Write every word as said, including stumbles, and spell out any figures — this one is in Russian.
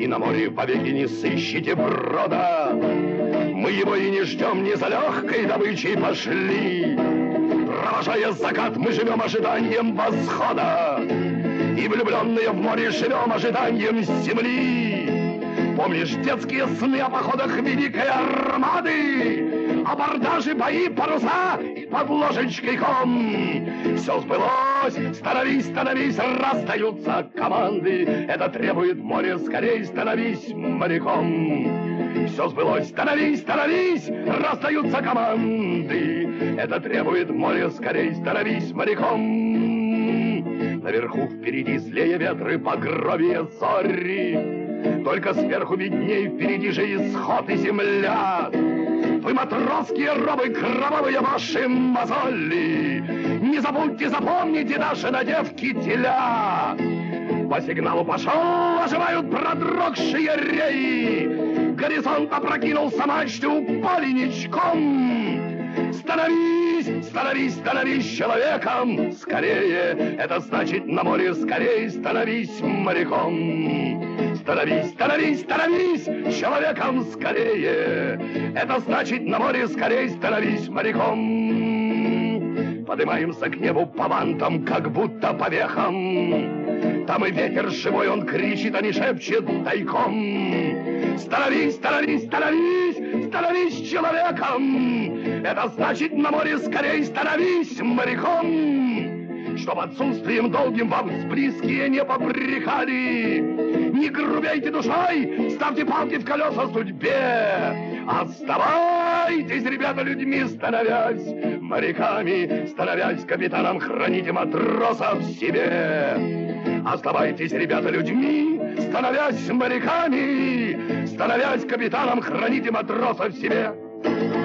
и на море вовеки не сыщите брода. Мы его и не ждем, не за легкой добычей пошли. Провожая закат, мы живем ожиданием восхода. И влюбленные в море живем ожиданием земли. Помнишь детские сны о походах Великой Армады? Абордажи, бои, паруса и под ложечкой ком. Все сбылось, становись, становись, раздаются команды. Это требует море, скорей становись моряком. Все сбылось, становись, становись, раздаются команды. Это требует море, скорей становись моряком. Наверху впереди злее ветры, багровее зори. Только сверху видней, впереди же исход и земля. Вы, матросские робы, кровавые ваши мозоли, не забудьте, запомните наши надевки теля. По сигналу пошел, оживают продрогшие реи. Горизонт опрокинулся, мачты упали ничком. Становись, становись, становись человеком скорее. Это значит на море скорее становись моряком. Становись, становись, становись человеком скорее. Это значит на море скорее становись моряком. Поднимаемся к небу по вантам, как будто по вехам. Там и ветер живой, он кричит, а не шепчет тайком. Становись, становись, становись, становись человеком. Это значит на море скорее становись моряком. Чтоб отсутствием долгим вам близкие не попрекали. Не грубейте душой, ставьте палки в колеса судьбе. Оставайтесь, ребята, людьми, становясь моряками, становясь капитаном, храните матросов в себе. Оставайтесь, ребята, людьми, становясь моряками, становясь капитаном, храните матросов в себе.